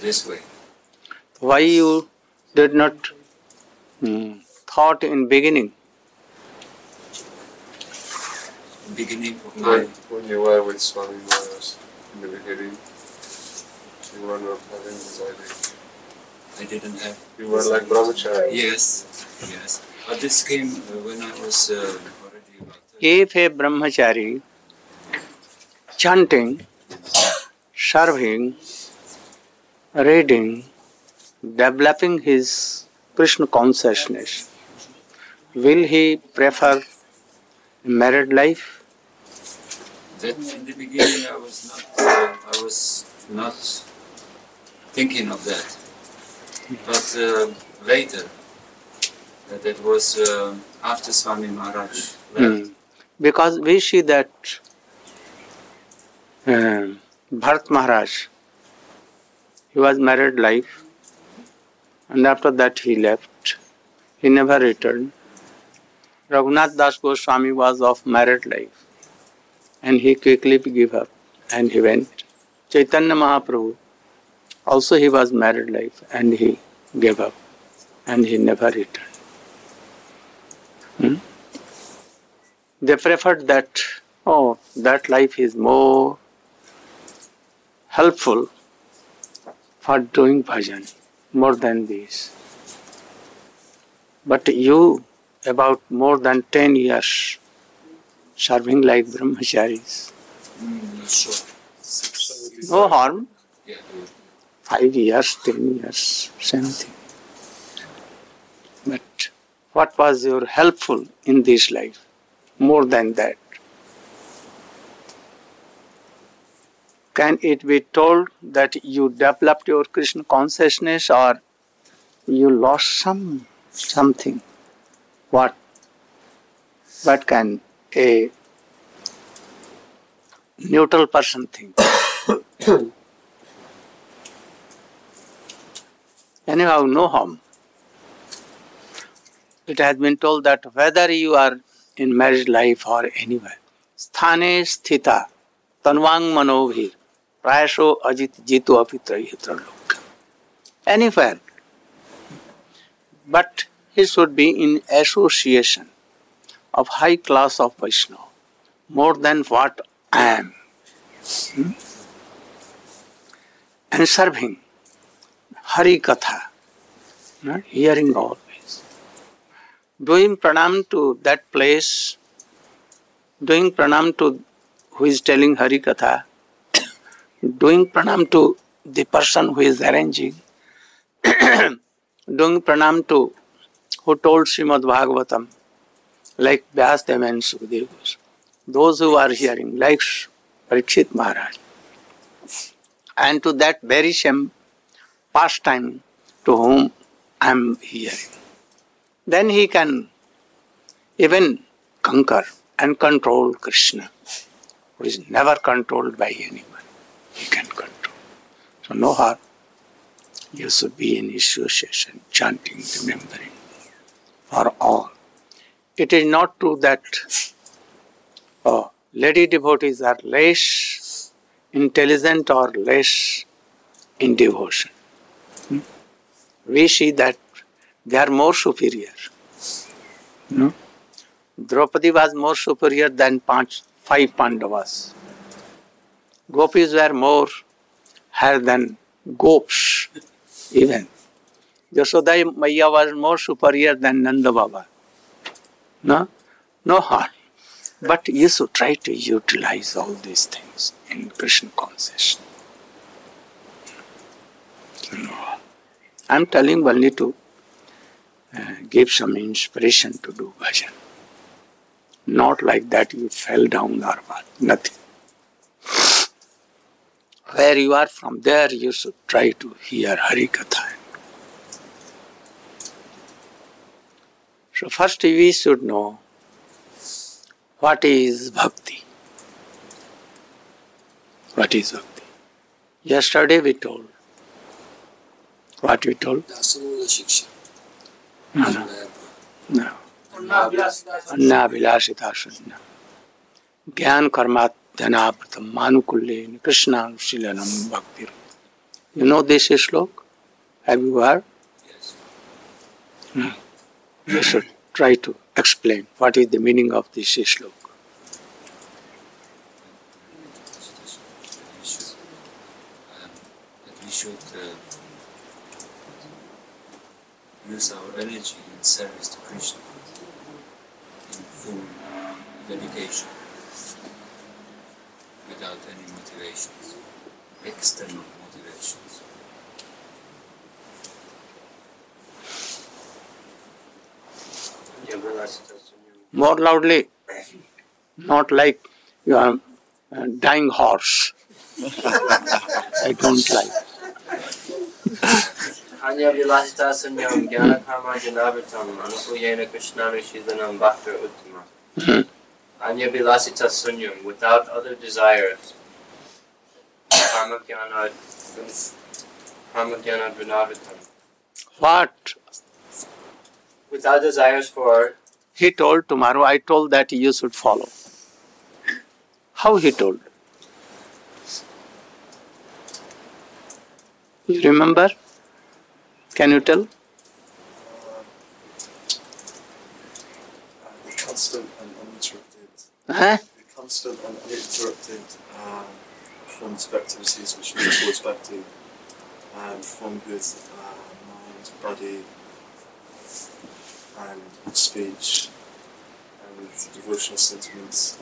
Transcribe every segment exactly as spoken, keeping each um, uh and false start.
this way. Why you did not mm, thought in beginning? Beginning of my... When, when you were with Swami Maharaj in the beginning, you were not having anxiety. I didn't have... You were like brahmachari. Yes, yes. But this came uh, when I was uh, already about thirty. If a brahmachari chanting, serving, reading, developing his Krishna consciousness, will he prefer married life? That in the beginning I was not, uh, I was not thinking of that. But uh, later, uh, that was uh, after Swami Maharaj left. Hmm. Because we see that uh, Bharat Maharaj, he was married life, and after that he left. He never returned. Raghunath Das Goswami was of married life, and he quickly gave up, and he went. Chaitanya Mahaprabhu, also he was married life, and he gave up, and he never returned. Hmm? They preferred that, oh, that life is more helpful for doing bhajan, more than this. But you, about more than ten years, serving like brahmacharis. Mm, not sure. Six. No harm. Yeah. Five years, ten years, same thing. But what was your helpful in this life? More than that. Can it be told that you developed your Krishna consciousness or you lost some something? What? What can a neutral person think? Anyhow, no harm. It has been told that whether you are in marriage life or anywhere, sthane sthita tanvang manobhir prayasho ajit jitu apitra yatra lokka. Anywhere. But he should be in association of high class of Vaishnava, more than what I am. Hmm? And serving Hari Katha, not hearing always. Doing pranam to that place, doing pranam to who is telling Hari Katha, doing pranam to the person who is arranging, doing pranam to who told Srimad Bhagavatam, like Vyasdev and Sukadeva Goswami, those who are hearing, like Parikshit Maharaj, and to that very same pastime to whom I am hearing. Then he can even conquer and control Krishna, who is never controlled by anyone. He can control. So no harm. You should be in association, chanting, remembering for all. It is not true that oh, lady devotees are less intelligent or less in devotion. Hmm? We see that they are more superior. No? Draupadi was more superior than panch, five Pandavas. Gopis were more higher than Gops even. Yashoda Maiya was more superior than Nanda Baba. No? No harm. But you should try to utilize all these things in Krishna consciousness. No. I am telling only to uh, give some inspiration to do bhajan. Not like that you fell down or what, nothing. Where you are from there, you should try to hear Hari Katha. So first we should know what is bhakti. What is bhakti? Yesterday we told. What we told? Dasamula Shiksha. No, no. No. Anna Vilasita Shunna. Gyan Karmat Dhanapratam Manukullen Krishna Shilanam Bhakti. You know this slok? Have you heard? Yes. Hmm. You should try to explain what is the meaning of this slok. We should, um, that we should uh, use our energy in service to Krishna in full dedication, without any motivations, external motivations. More loudly, not like you are a dying horse. I don't like. Anya Vilasita Sunyam Jnana Karma Janavatam Anupuyena Krishnanu Shilanam Bhakta Uttama. Anya Vilasita Sunyam, without other desires. Karma Jnana Karma Jnana Vinavatam. What? Without desires for. He told tomorrow, I told that you should follow. How he told? You remember? Can you tell? Uh, the constant and uninterrupted, Huh? the constant and uninterrupted um, performance of activities which move towards bhakti, um, performed with uh, mind, body, and speech, and with devotional sentiments,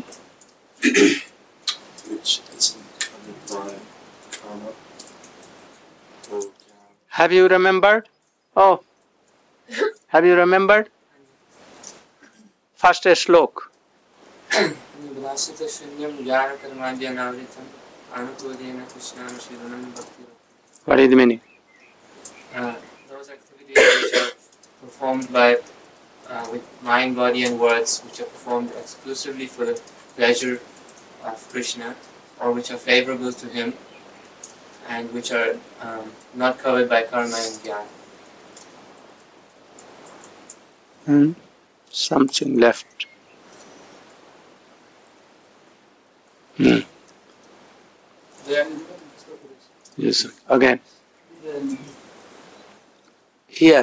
which isn't covered by karma or jnana. Have you remembered? Oh, have you remembered? First slok. Vilasita Sunyam Jnana Karma Janavatam Anupuyena Krishnanu Shilanam Bhakti. What is the meaning? Uh, those activities which are performed by uh, with mind, body, and words, which are performed exclusively for the pleasure of Krishna, or which are favorable to him, and which are um, not covered by karma and jnana. Hmm? Something left. Hmm. Then, Yes, again. Here.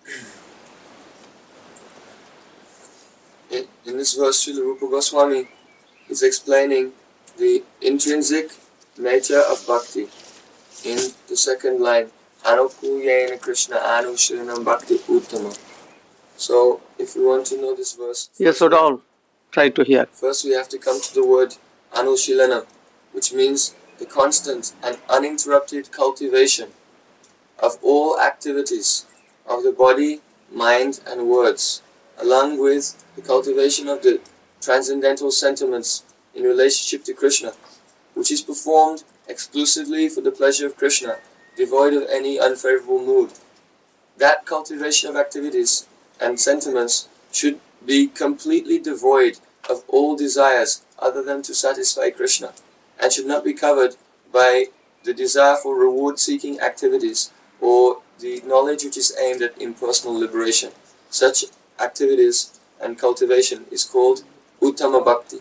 In, in this verse, Srila Rupa Goswami is explaining the intrinsic nature of bhakti in the second line, Anupuyena Krishna Anushilanam Bhakti Uttama. So, if we want to know this verse, You should all try to hear. first we have to come to the word Anushilanam, which means the constant and uninterrupted cultivation of all activities of the body, mind, and words, along with the cultivation of the transcendental sentiments in relationship to Krishna, which is performed exclusively for the pleasure of Krishna, devoid of any unfavorable mood. That cultivation of activities and sentiments should be completely devoid of all desires other than to satisfy Krishna, and should not be covered by the desire for reward-seeking activities or the knowledge which is aimed at impersonal liberation. Such activities and cultivation is called Uttama Bhakti.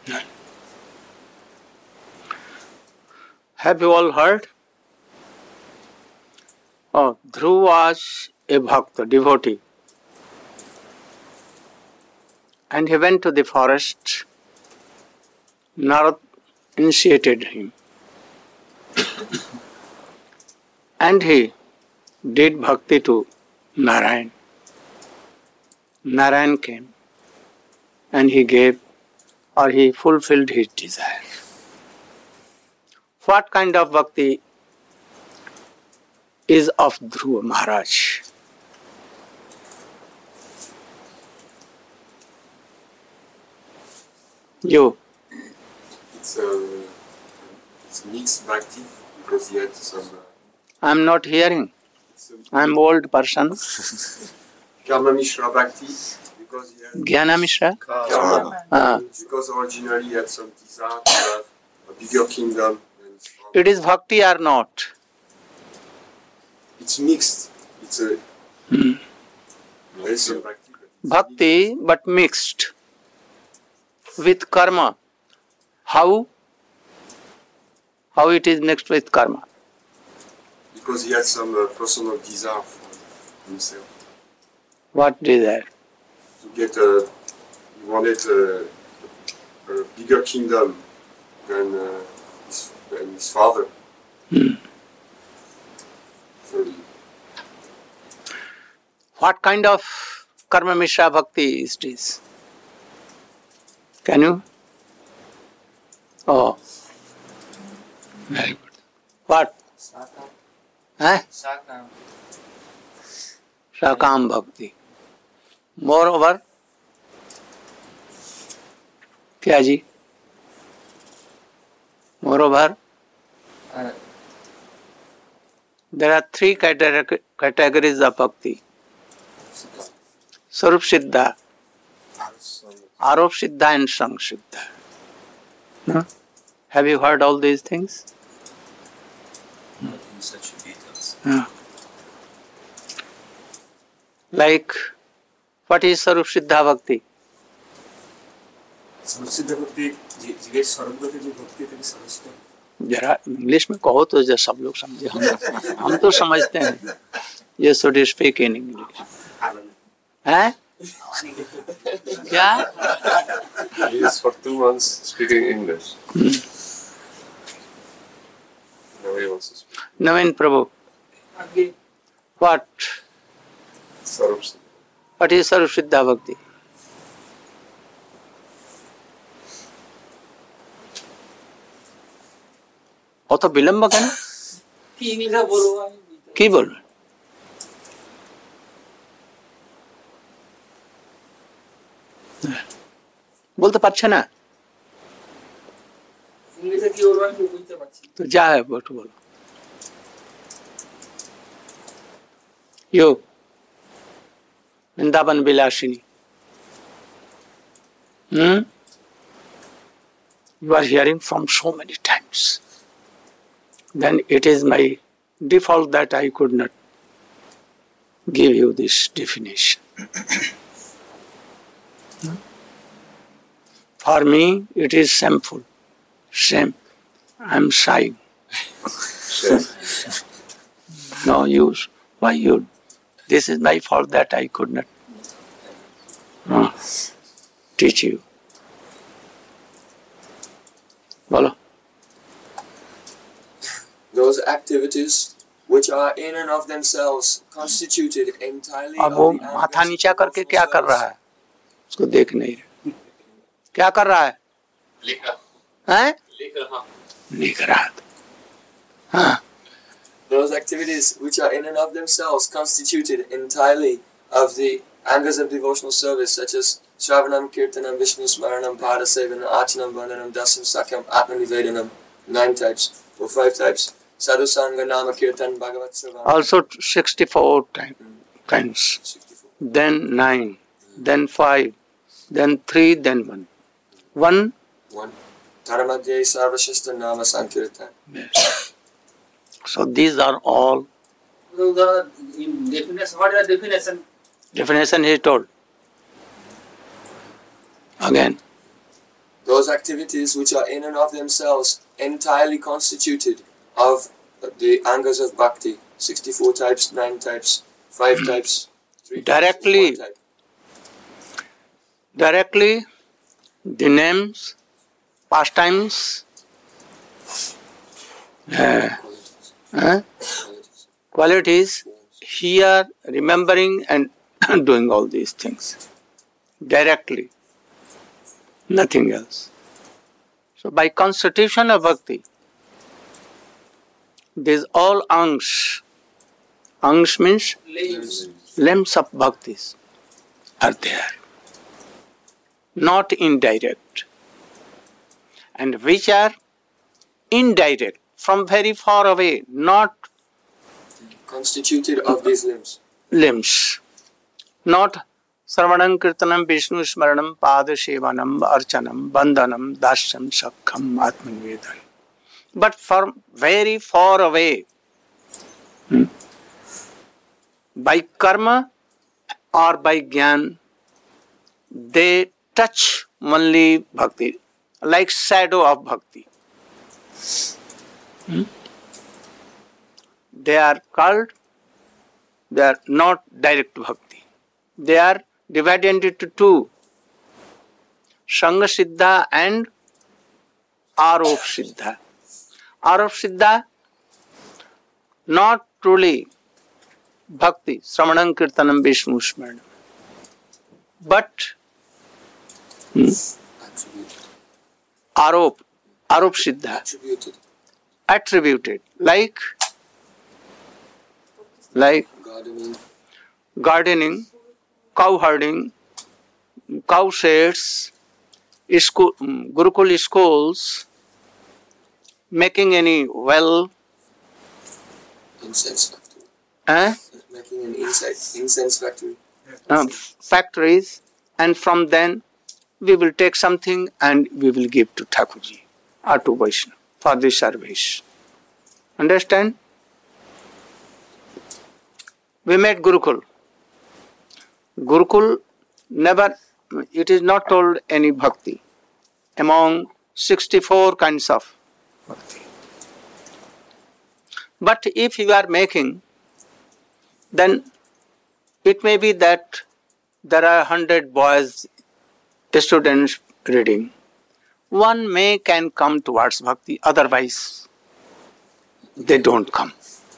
Have you all heard? Oh, Dhruva was a bhakta, devotee. And he went to the forest. Narad initiated him. And he did bhakti to Narayan. Narayan came and he gave, or he fulfilled his desire. What kind of bhakti is of Dhruva Maharaj? You. It's a, it's mixed bhakti because he had some. Uh, I am not hearing. I am old person. Karma Mishra Bhakti because he had. Jnana Mishra? Karma. Ah. Because originally he had some desire to have a bigger kingdom. And It is bhakti or not? it's mixed. It's a. Hmm. There is some bhakti. But it's Bhakti but mixed with karma. How? How it is mixed with karma? because he had some uh, personal desire for himself. What desire? To get a, he wanted a, a bigger kingdom than, uh, his, than his father. Hmm. So he, What kind of karma mishra bhakti is this? Can you? Oh, very good. What? Sakam. Eh? Sakam. Sakam bhakti. Moreover, क्या जी? Moreover, Uh, there are three categ- categories of bhakti. Sarup Siddha, Arop Siddha and Sang Siddha. No? Have you heard all these things? Not in such details. No. Like, what is Sarup Siddha Bhakti? Sarvasiddh भक्ति जिगे सर्वगति जो भक्ति है सर्वसिद्ध जरा English में कहो तो जो सब लोग समझे हम हम तो समझते हैं ये शुड स्पीक इन इंग्लिश हैं क्या He is for two months speaking English. Now he wants to speak Naveen Prabhu what Sarupsiddha. what is Sarup Siddha Bhakti? অত বিলম্ব কেন কি বলবেন বলতে পারছে না তো যা হয় একটু বলো you Brindaban Bilasini hmm you are hearing from so many times. Then it is my default that I could not give you this definition. For me, it is shameful. Shame. I am sighing. No use. Why you? This is my fault that I could not uh, teach you. Bolo. Those activities which are in and of themselves constituted entirely अब of वो the माथा ambient नीचा करके devotional क्या कर रहा service. है उसको देख नहीं रहे क्या कर रहा है हैं लिख रहा था हाँ Those activities which are in and of themselves constituted entirely of the angers of devotional service, such as Shravanam, Kirtanam, Vishnu Smaranam, Padasevanam, Archanam, Bandhanam, Dasam, Sakyam, Atmanivedanam, nine types or five types. Sadhu Sangha, Nama Kirtan, Bhagavat Savam. also sixty-four time, kinds sixty-four. then nine then five then three then one one One. Taramadhyay Sarvashishta Nama Sankirtan. yes. So these are all In definition, what is the definition? definition he told again Those activities which are in and of themselves entirely constituted of the angas of bhakti, sixty-four types, nine types, five types, three Directly. types, one type. directly the names pastimes uh, uh, qualities here remembering and doing all these things directly nothing else so by constitution of bhakti these all angs angs means Limbs. limbs of bhaktis are there not indirect and which are indirect from very far away not Constituted of these limbs. limbs not Sarvanam, Kirtanam, Vishnu Smaranam, Pada Sevanam, Archanam, Bandhanam, Dasyam, Sakham, Atmanivedanam. But from very far away, hmm, by karma or by jnana, they touch only bhakti, like shadow of bhakti. Hmm? they are called, they are not direct bhakti. They are divided into two, Sangha Siddha and Arop Siddha. Arop Siddha, not truly bhakti, Sramanam Kirtanam Vishnu Smaranam, but hmm, Arop, Arop Siddha, Attributed. attributed, like, like Gardening. gardening, cow herding, cow sheds, school, Gurukul schools, making any well, Incense factory. eh, Making an incense, incense factory. uh, factories, and from then we will take something and we will give to Thakurji or to Vaishnava for the service. Understand? We made Gurukul. Gurukul never, it is not told any bhakti among sixty-four kinds of bhakti. But if you are making, then it may be that there are hundred boys, students reading. One may can come towards bhakti, otherwise they don't come.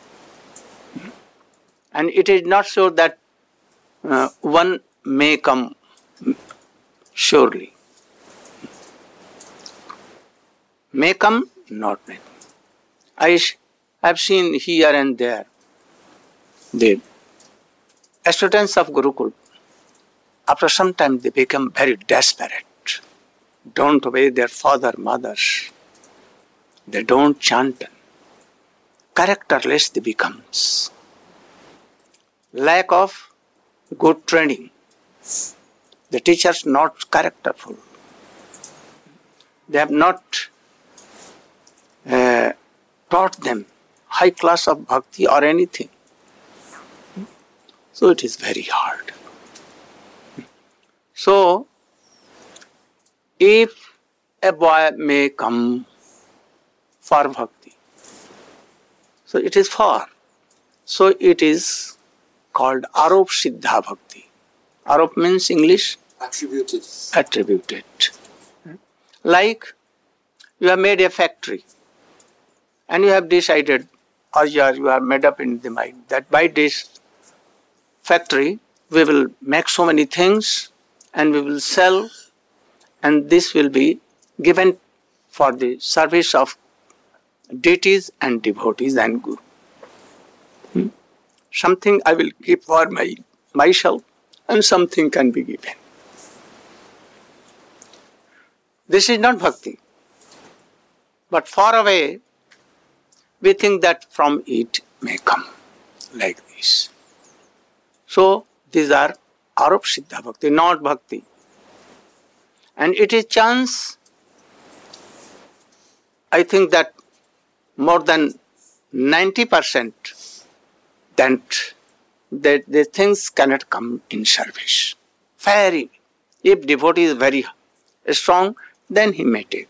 And it is not sure that uh, one may come surely. May come, not may come. I have seen here and there the students of Gurukul, after some time they become very desperate, don't obey their father, mothers, they don't chant, characterless they becomes. Lack of good training, the teachers not characterful, they have not uh, taught them high class of bhakti or anything. So it is very hard. So, if a boy may come for bhakti, so it is for, so it is called Arop Siddha Bhakti. Arop means English? Attributed. Attributed. Like you have made a factory and you have decided, or you are, you are made up in the mind that by this factory we will make so many things and we will sell, and this will be given for the service of deities and devotees and Guru. Hmm? Something I will keep for my myself and something can be given. This is not bhakti. But far away, we think that from it may come, like this. So, these are Arop Siddha Bhakti, not bhakti. And it is chance, I think that more than ninety percent that the, the things cannot come in service. Very. If devotee is very strong, then he may take.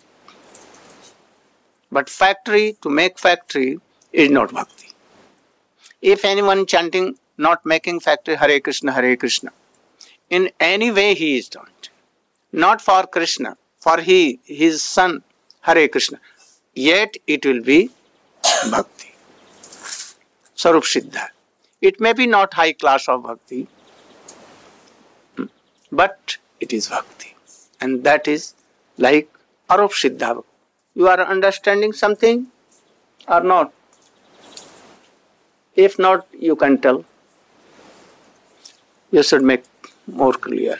But factory, to make factory is not bhakti. If anyone chanting, not making factory Hare Krishna, Hare Krishna, in any way he is doing it. Not for Krishna, for he, his son, Hare Krishna. Yet it will be bhakti. Sarup Siddha. It may be not high class of bhakti, but it is bhakti. And that is like Arop Siddha. You are understanding something or not? If not, you can tell. You should make more clear.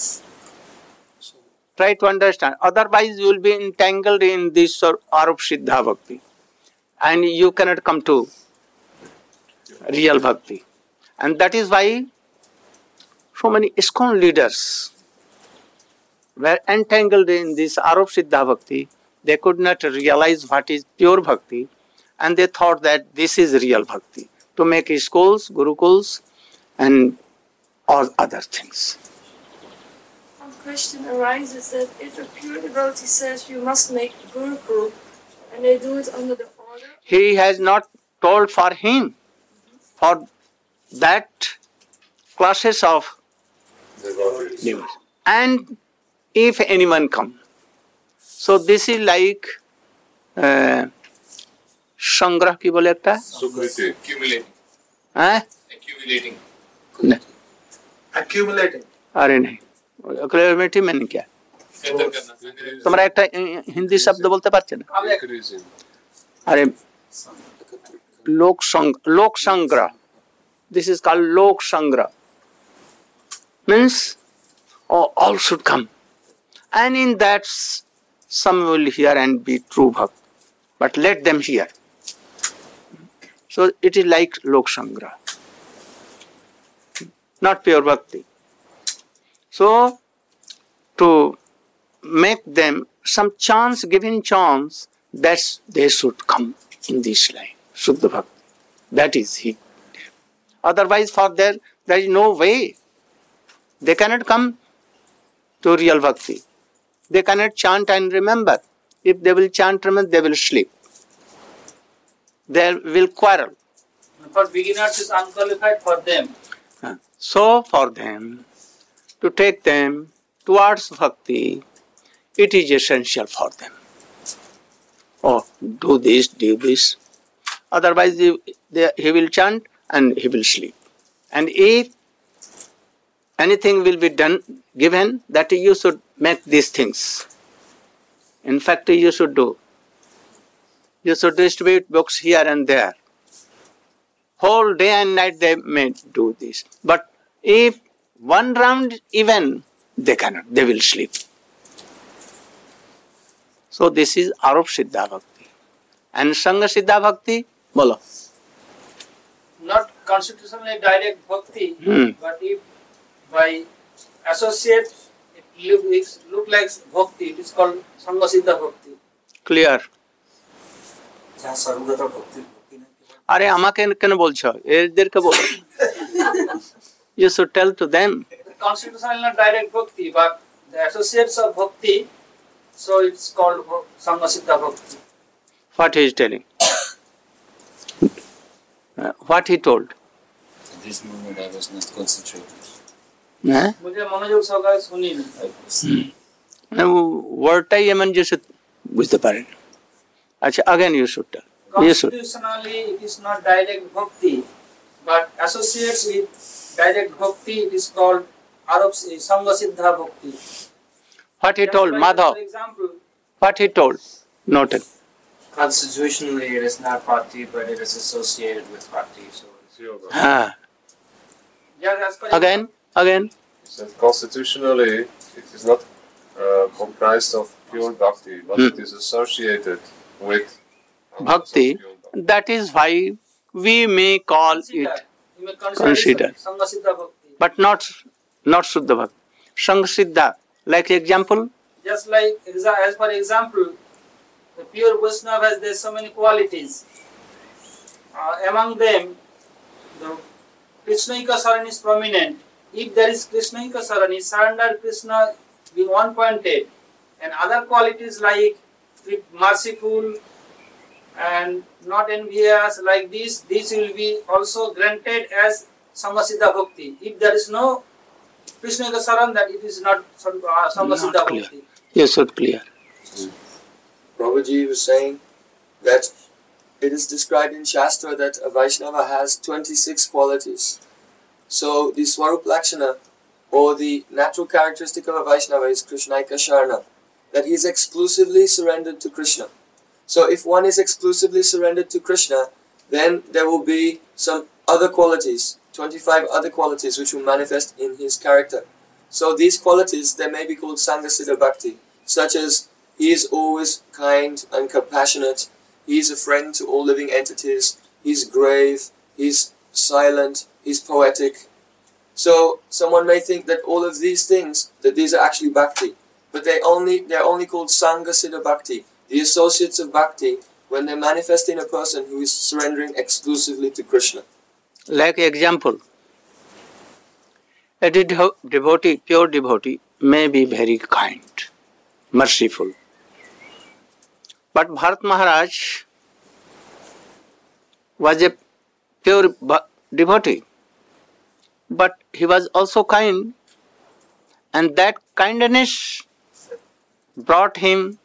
Try to understand. Otherwise, you will be entangled in this Arop Siddha Bhakti. And you cannot come to real Bhakti. And that is why so many ISKCON leaders were entangled in this Arop Siddha Bhakti. They could not realize what is pure Bhakti. And they thought that this is real Bhakti. To make schools, Gurukuls, and all other things. One question arises that if a pure devotee says you must make Gurukul, and they do it under the order, He has not told for him. for that classes of Devotees. devotees. And if anyone come, so this is like uh, संग्रह की बोले एकटा Sukriti. Accumulating. हैं Accumulating. नहीं, Accumulating. अरे नहीं accumulating मैंने क्या Gather करना. तुम्हारा एक हिंदी शब्द बोलते पारছে ना Increasing. अरे लोक संग लोक संग्रह this is called lok sangra means oh, all should come and in that s- some will hear and be true bhakt but let them hear so it is like lok sangra not pure bhakti so to make them some chance given chance that they should come in this line Shuddha Bhakti that is he otherwise for there there is no way they cannot come to real bhakti they cannot chant and remember if they will chant remember they will sleep they will quarrel For beginners, it's unqualified for them. so for them to take them towards bhakti it is essential for them oh do this do this otherwise he, they, he will chant and he will sleep and if anything will be done given that you should make these things in fact you should do you should distribute books here and there whole day and night they may do this but if one round even they cannot they will sleep so this is arup siddha bhakti and sangha siddha bhakti bolo Not constitutionally direct bhakti, Hmm. but if by associate it look, it look like bhakti, it is called Sangha Siddha Bhakti. clear আরে আমাকে কেন বলছো এদেরকে বল you should tell to them Constitutionally not direct bhakti, but the associates of bhakti, so it's called bha- Sangha Siddha Bhakti. what he is telling Uh, what he told At this moment I was not concentrated. হ্যাঁ मुझे मनोयोग सहकारे सुनी नहीं. I was মানে ওয়ার্ডটাই এমন যে সে বুঝতে পারেন আচ্ছা again you should tell you should Constitutionally it is not direct bhakti, but associates with direct bhakti, it is called Arab Sangha Siddha Bhakti. what he told Just like, Madhav For example, what he told noted Constitutionally, it is not bhakti, but it is associated with bhakti. So It's yoga. ah just as per again again He said constitutionally it is not uh, comprised of pure bhakti, but Hmm. it is associated with bhakti pure bhakti. that is why we may call consider, it you may consider, Consider. it Sangha Siddha Bhakti. but not not Shuddha Bhakti Sangha Siddha like example Just like exa- as per example, the pure Vaishnava has there so many qualities. Uh, among them, the Krishnaika Saran is prominent. If there is Krishnaika Sarani, surrender Krishna being one pointed, and other qualities like merciful and not envious, like this, this will be also granted as Sangha Siddha Bhakti. If there is no Krishnaika Saran, that it is not uh, Sangha Not Siddha clear. Bhakti. you should clear Prabhuji was saying that it is described in Shastra that a Vaishnava has twenty-six qualities. So the Swarup Lakshana, or the natural characteristic of a Vaishnava, is Krishnaika Sharana, that he is exclusively surrendered to Krishna. So if one is exclusively surrendered to Krishna, then there will be some other qualities, twenty-five other qualities which will manifest in his character. So these qualities, they may be called Sangha Siddha Bhakti, such as he is always kind and compassionate, he is a friend to all living entities, he's grave, he's silent, he's poetic. So someone may think that all of these things, that these are actually bhakti, but they only they're only called Sangha Siddha Bhakti, the associates of bhakti, when they manifest in a person who is surrendering exclusively to Krishna. like example a devo- devotee pure devotee may be very kind merciful but Bharat Maharaj was a pure bha- devotee, but he was also kind, and that kindness brought him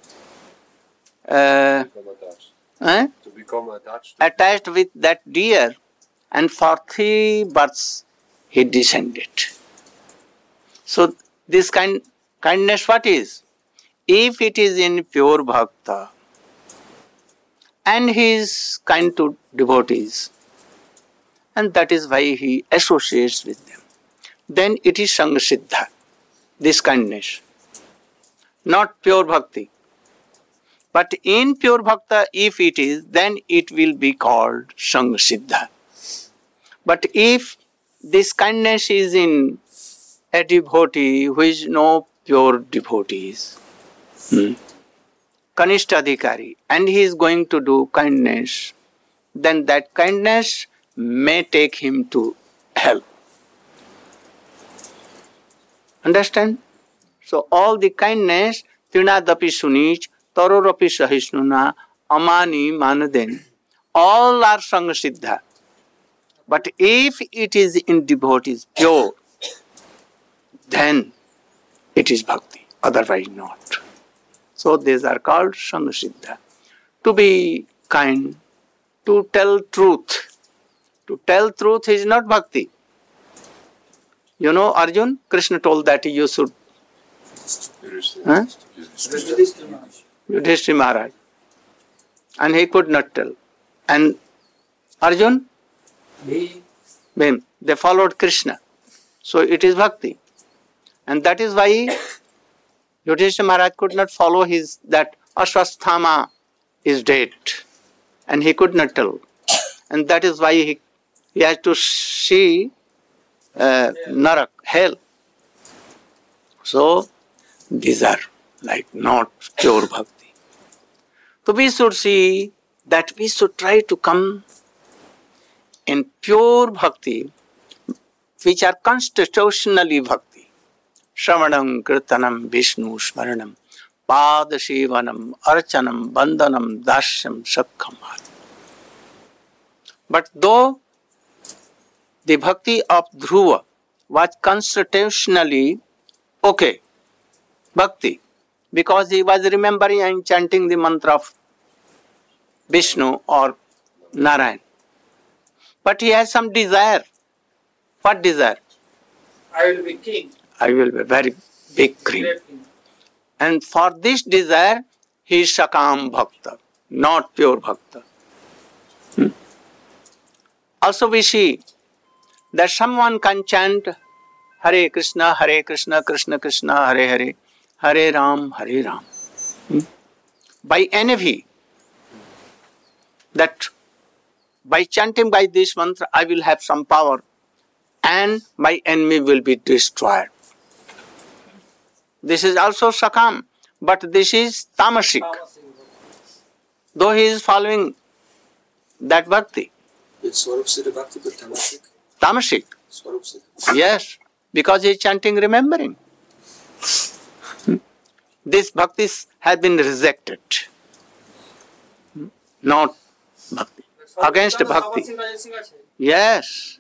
uh, eh, To become attached. attached with that deer, and for three births he descended. So this kind kindness what is? If it is in pure bhakta and he is kind to devotees, and that is why he associates with them, then it is Sangha Siddha, this kindness, not pure bhakti. But in pure bhakta, if it is, then it will be called Sangha Siddha. But if this kindness is in a devotee who is no pure devotees, hmm, Kanishtadhikari, and he is going to do kindness, then that kindness may take him to hell. Understand? So all the kindness, Trinadapi Sunich, Tarorapi Sahisnuna, Amani Manaden, all are Sangha Siddha. But if it is in devotees pure, then it is bhakti, otherwise not. So these are called Sangha Siddha. To be kind, to tell truth. To tell truth is not bhakti. You know, Arjun, Krishna told that you should. Huh? Yudhishthira Maharaj. And he could not tell. And Arjun? Him. They followed Krishna. So it is bhakti. And that is why Yudhishthira Maharaj could not follow his, that Ashwasthama is dead. And he could not tell. And that is why he, he has to see uh, Narak, hell. So these are like not pure bhakti. So we should see that we should try to come in pure bhakti, which are constitutionally bhakti. Shravanam, Kirtanam, Vishnu, Smaranam, Padashivanam, Archanam, Bandhanam, Dashyam, Sakham. But though the bhakti of Dhruva was constitutionally okay, bhakti, because he was remembering and chanting the mantra of Vishnu or Narayan. But he has some desire. What desire? I will be king. I will be very big king. Great king. And for this desire, he is Sakam Bhakta, not pure Bhakta. Hmm? Also we see that someone can chant Hare Krishna, Hare Krishna, Krishna Krishna, Hare Hare, Hare Ram, Hare Ram. Hmm? By envy, that by chanting by this mantra, I will have some power and my enemy will be destroyed. This is also Sakam, but this is Tamasic. Though he is following that bhakti. It's Swarup Siddha Bhakti, but Tamasic. Tamasic. Swarup Siddha. Yes, because he is chanting, remembering. Hmm? These bhaktis have been rejected. Hmm? Not bhakti. Against bhakti. Yes.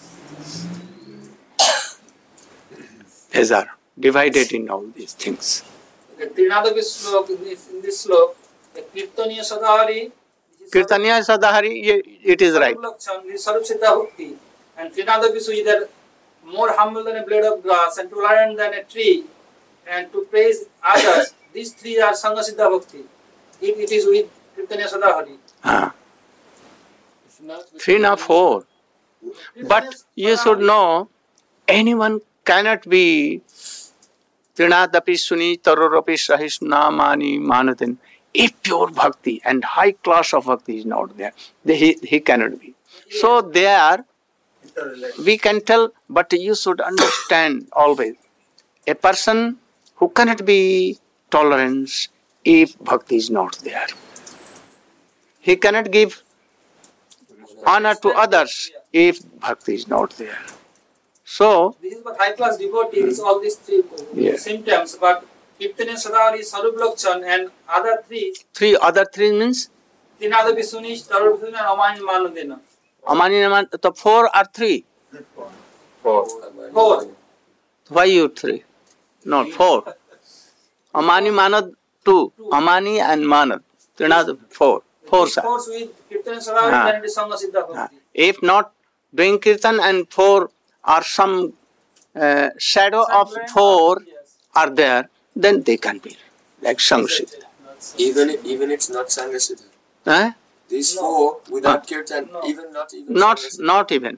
These are divided in all these things. The Trinadapi slok, in this, in this slok, the Kirtaniya Sadahari, Kirtaniya Sadahari, it is right. This Sarup Siddha Bhakti. And Trinadapi is either more humble than a blade of grass and tolerant than a tree and to praise others. These three are Sangha Siddha Bhakti. If it is with Kirtaniya Sadahari. Ah. Three, not four. But you should know, anyone cannot be Trinadapi Suni Tarorapi Sahisna Mani Manadin. If pure bhakti and high class of bhakti is not there, they, he, he cannot be. So they are, we can tell, but you should understand always, a person who cannot be tolerant if bhakti is not there. He cannot give honor to others if bhakti is not there. So, this is what high class devotee is all these three yeah. symptoms, but Kirtaniya Sadahari, Sarup Lokchan, and other three. Three other three means? Trinadapi Sunish, Tarorapi Suni, and Amani Manudena. Amani Naman, the four or three? Four. Four. Why you three? No, four. Amani Manad, two. Amani and Manad. Trinad, four. Four, sir. Four with Kirtan Saravati, Ah. then it is Sangha Siddha Bhakti. If not doing kirtan and four or some uh, shadow of Some four yes. are there, then they can be like Sangha. Even even it's not Sangha Siddha. Eh? These No. four without Ah. kirtan, No. even not even Not, Sangha Siddha. not even.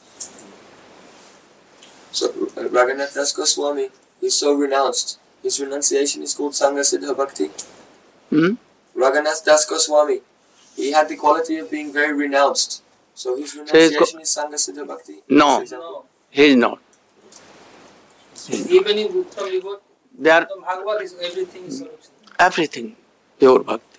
So uh, Raghunath Das Goswami is so renounced. His renunciation is called Sangha Siddha Bhakti. Hmm? Raghunath Das Goswami, he had the quality of being very renounced. So his he's renunciation is Sangha Siddha Bhakti. No. for example. No. He is not. Even in Uttam Vibhut, They are Uttam Bhagavad is everything is Sarup Siddha. everything pure bhakti.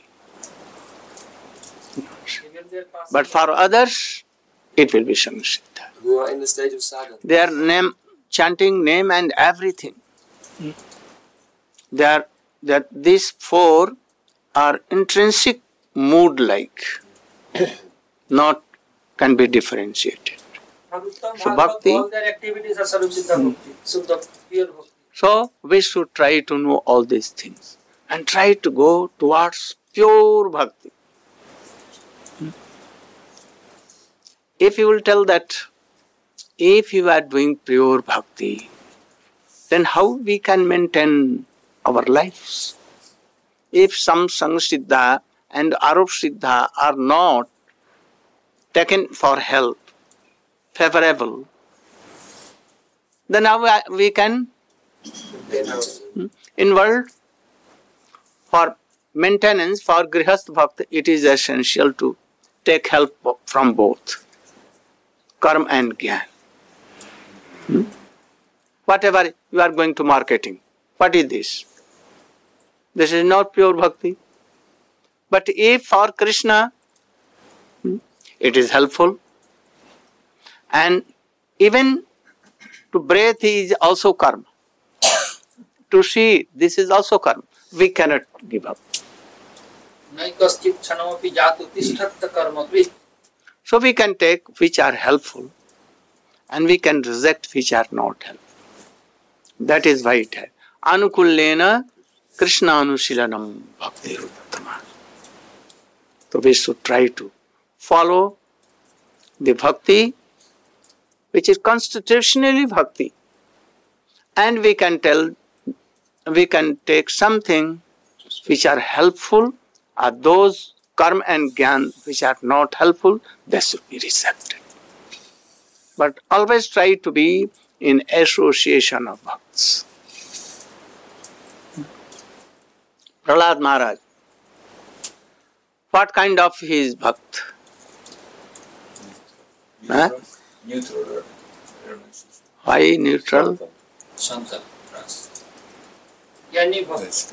Even their past- But for others, it will be Sangha. Who are in the stage of sadhana. They are name, chanting name and everything. They are, that these four are intrinsic mood-like, not can be differentiated. For Uttam So Bhagavad, bhakti- all their activities are Sarup Siddha Bhakti. Suddha, pure Bhakti. So we should try to know all these things and try to go towards pure bhakti. If you will tell that if you are doing pure bhakti, then how we can maintain our lives? If some Sangha and Arup Siddha are not taken for help, favorable, then how we can in world for maintenance for grihast bhakti, it is essential to take help from both karma and gyan. Hmm? Whatever you are going to marketing, what is this? This is not pure bhakti. But if for Krishna, hmm, it is helpful, and even to breathe is also karma. To see, this is also karma. We cannot give up. Naikaschit Chanamapi Jatu Tishtatta Karma Krit. So we can take which are helpful and we can reject which are not helpful. That is why it has. Anukullena Krishna Anushilanam Bhakti Ruttama. So we should try to follow the bhakti which is constitutionally bhakti. And we can tell, we can take something which are helpful, or those karma and gyan which are not helpful, they should be rejected. But always try to be in association of bhakts. Prahlad Maharaj, what kind of he is bhakt? Huh? Neutral. Why neutral? Shanta Ras. Yani Bhakti.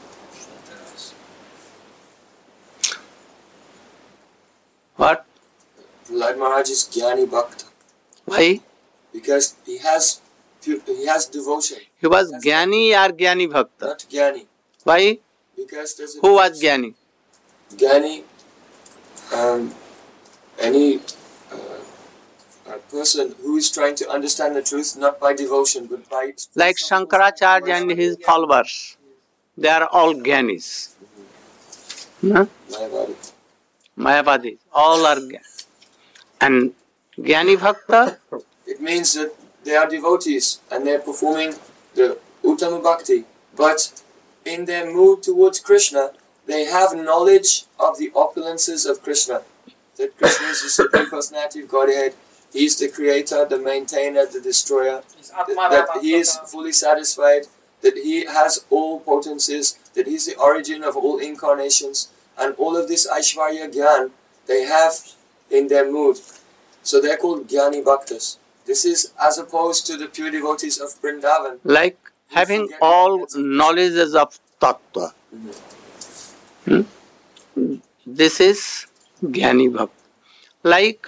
What? Prahlad Maharaj is Gyani Bhakta Why? because he has pu- he has devotion, He was Jnani or Jnani Bhakta? not Gyani. Why? Because there's a Who was difference. Jnani? Gyani, um, any uh, a person who is trying to understand the truth not by devotion but by Like Shankaracharya and his followers. They are all Jnanis. No? Mayavadi. Mayavadis. All are Jnani. And Jnani Bhakta, It means that they are devotees and they are performing the Uttama Bhakti, but in their mood towards Krishna, they have knowledge of the opulences of Krishna. That Krishna is the Supreme Personality of Godhead, He is the creator, the maintainer, the destroyer, Is that, Atma that Rama He is Atma. fully satisfied, that He has all potencies, that He is the origin of all incarnations, and all of this Aishvarya Gyan they have in their mood. So they're called Gyani Bhaktas. This is as opposed to the pure devotees of Vrindavan. like having all knowledges of Tattva. Hmm? This is Jnani Bhakta. Like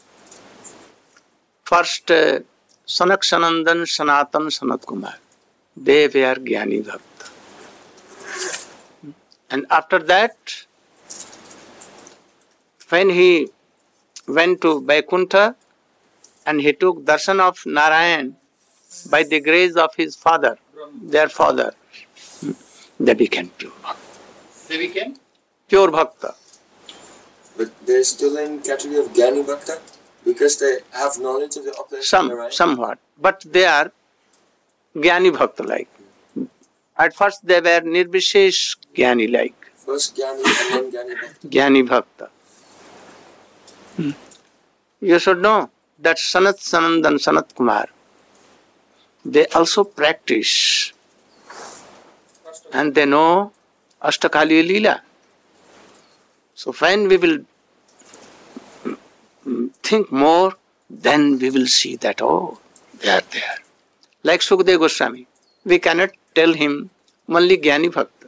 first uh, Sanak Sanandan, Sanatan, Sanat Kumar. They were Jnani Bhakta. And after that, when he went to Vaikuntha and he took darshan of Narayan by the grace of his father, their father. They became pure bhakta. They became? Pure bhakta. But they're still in category of Gyani Bhakta because they have knowledge of the operation of Some, Narayan. somewhat. But they are Gyani bhakta like. At first they were Nirvishesh Gyani like. First Gyani and then Gyani Bhakta. Gyani bhakta. Hmm. You should know that Sanat Sanandan Sanat Kumar, they also practice and they know Ashtakali Leela. So when we will think more, then we will see that, oh, they are there. Like Sukadeva Goswami, we cannot tell him only Gyani Bhakta.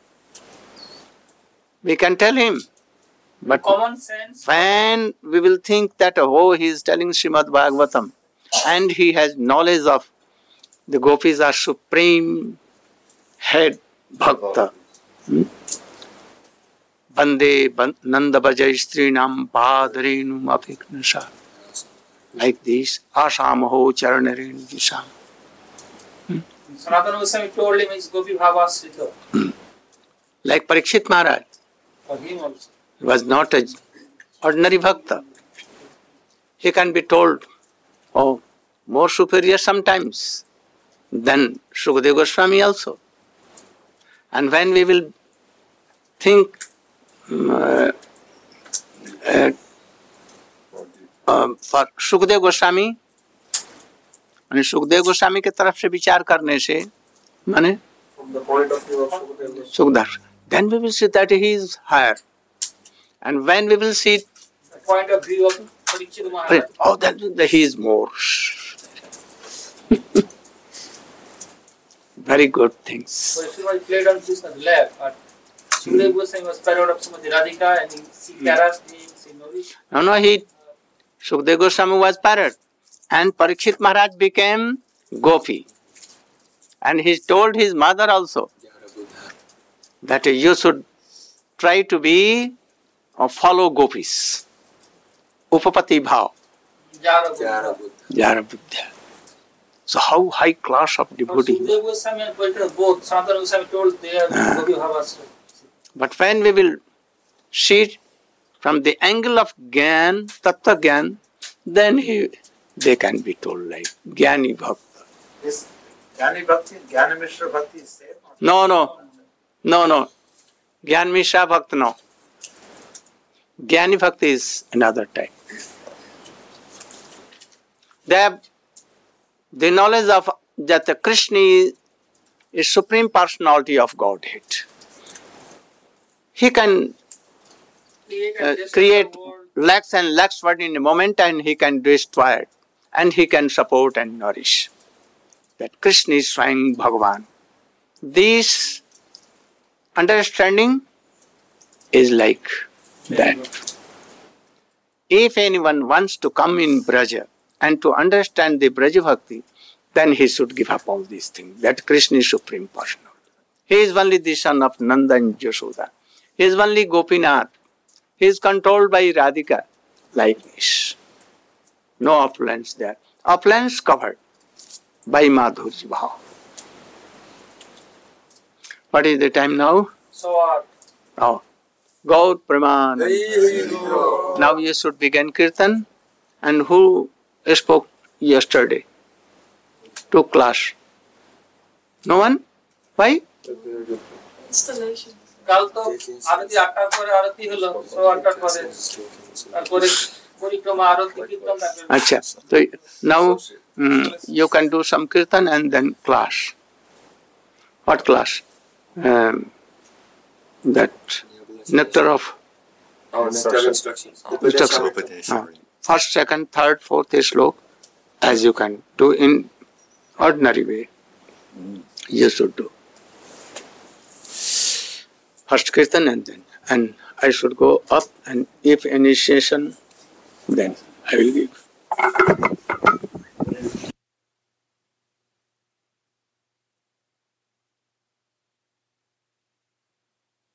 We can tell him, but Common sense. when we will think that, oh, he is telling Srimad Bhagavatam and he has knowledge of the gopis are supreme head bhakta. Hmm? Bande Nanda Bhajai Strinam Padarenum Apiknasha. Like this, Asamaho Charanarenu Jisham. Sanatana Goswami told him his Gopi Bhavasrita. Like Parikshit Maharaj. For him also. He was not an ordinary bhakta. He can be told, oh, more superior sometimes than Sukadeva Goswami also. And when we will think uh, uh, uh, for Sukadeva Goswami, and Sukadeva Goswami के तरफ से विचार करने से माने From the point of view of Sukadeva, Sukadeva, then we will see that he is higher. And when we will see, The point of view of Parikshit Maharaj. oh, then he is more. Very good things. So Shiva played on this on the left, but Sukadeva Goswami was parrot of Srimati Radhika and he see Taras names, he knows. No, no, he, Sukadeva Goswami was parrot. And Parikshit Maharaj became gopi. And he told his mother also that you should try to be or follow gopis. Upapati bhav. Jara Jara Buddha. Buddha. Jara Buddha. So how high class of But devotee. Sukadeva Goswami and Parikshit both, Sanatana Goswami told they are Gopi Bhavasrita. But when we will see from the angle of Gyan, Tattva Gyan, then he, they can be told like Gyani Bhakta. Is Gyani Bhakti and Gyana Mishra Bhakti is same? or- No, no, no, no. Gyan Mishra Bhakta, no. Gyani Bhakti is another type. They have the knowledge of that the Krishna is, is Supreme Personality of Godhead. He can Create uh, and destroy create the world. lakhs and lakhs world in a moment and he can destroy it. And he can support and nourish. That Krishna is Swayam Bhagavan. This understanding is like that. If anyone wants to come in Braja and to understand the Braja Bhakti, then he should give up all these things. That Krishna is Supreme Personality. He is only the son of Nanda and Yashoda. He is only Gopinath. He is controlled by Radhika like this. No opulence there. Opulence covered by Madhurya Bhav. What is the time now? So uh, Oh, Gaur Pramananda. Hey, Guru. Now you should begin Kirtan. And who spoke yesterday? To class. No one? Why? Installation. কাল তো আরতি আটটার পরে আরতি হলো so আটটার পরে তারপরে পরিক্রমা আরতি কীর্তন তারপরে Acha. So now mm, you can do some Kirtan and then class. What class? Um, that nectar of Our nectar instructions. instruction. Ah, first, second, third, fourth slok, as you can do in ordinary way. You should do. First Kirtan and then. And I should go up and if initiation, then I will give.